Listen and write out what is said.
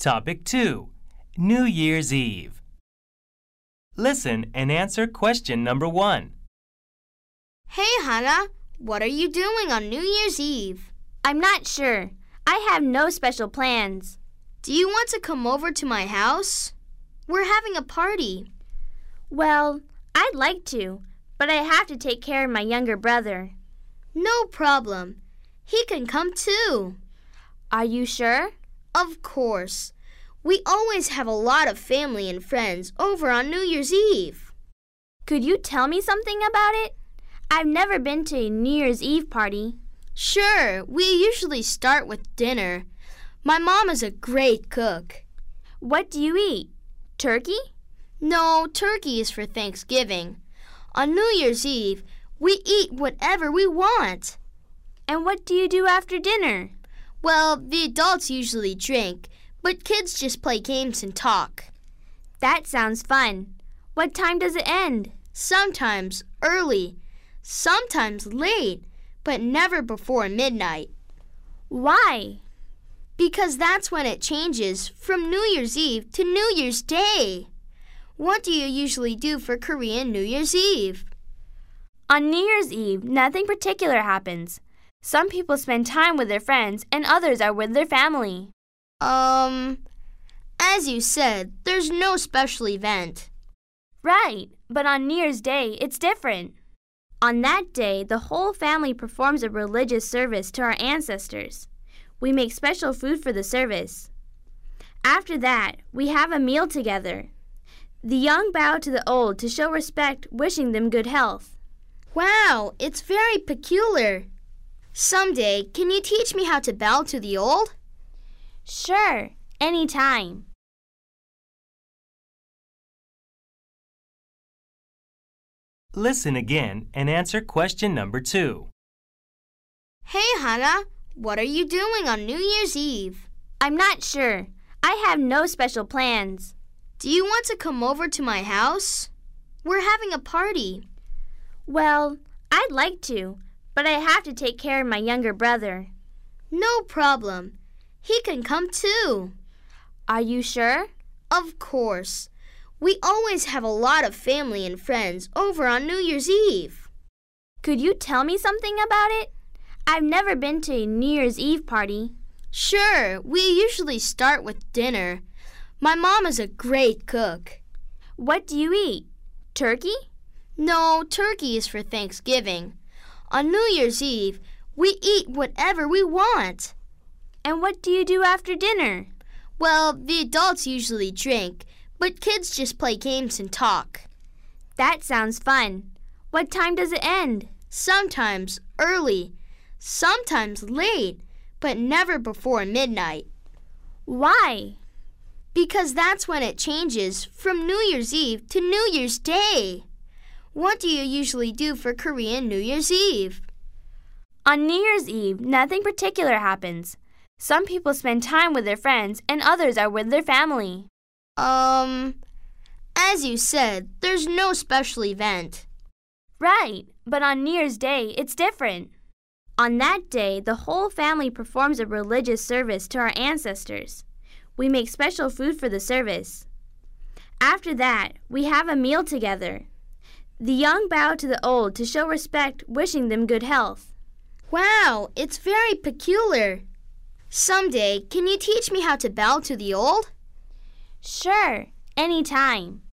Topic 2. New Year's Eve. Listen and answer question number 1. Hey, Hannah, what are you doing on New Year's Eve? I'm not sure. I have no special plans. Do you want to come over to my house? We're having a party. Well, I'd like to, but I have to take care of my younger brother. No problem. He can come too. Are you sure? Of course. We always have a lot of family and friends over on New Year's Eve. Could you tell me something about it? I've never been to a New Year's Eve party. Sure, we usually start with dinner. My mom is a great cook. What do you eat? Turkey? No, turkey is for Thanksgiving. On New Year's Eve, we eat whatever we want. And what do you do after dinner? Well, the adults usually drink, but kids just play games and talk. That sounds fun. What time does it end? Sometimes early, sometimes late, but never before midnight. Why? Because that's when it changes from New Year's Eve to New Year's Day. What do you usually do for Korean New Year's Eve? On New Year's Eve, nothing particular happens. Some people spend time with their friends and others are with their family. As you said, there's no special event. Right, but on New Year's Day, it's different. On that day, the whole family performs a religious service to our ancestors. We make special food for the service. After that, we have a meal together. The young bow to the old to show respect, wishing them good health. Wow, it's very peculiar. Someday, can you teach me how to bow to the old? Sure, anytime. Listen again and answer question number 2. Hey, Hannah, what are you doing on New Year's Eve? I'm not sure. I have no special plans. Do you want to come over to my house? We're having a party. Well, I'd like to, but I have to take care of my younger brother. No problem. He can come too. Are you sure? Of course. We always have a lot of family and friends over on New Year's Eve. Could you tell me something about it? I've never been to a New Year's Eve party. Sure, we usually start with dinner. My mom is a great cook. What do you eat? Turkey? No, turkey is for Thanksgiving. On New Year's Eve, we eat whatever we want. And what do you do after dinner? Well, the adults usually drink, but kids just play games and talk. That sounds fun. What time does it end? Sometimes early, sometimes late, but never before midnight. Why? Because that's when it changes from New Year's Eve to New Year's Day. What do you usually do for Korean New Year's Eve? On New Year's Eve, nothing particular happens. Some people spend time with their friends and others are with their family. As you said, there's no special event. Right, but on New Year's Day, it's different. On that day, the whole family performs a religious service to our ancestors. We make special food for the service. After that, we have a meal together. The young bow to the old to show respect, wishing them good health. Wow, it's very peculiar. Someday, can you teach me how to bow to the old? Sure, anytime.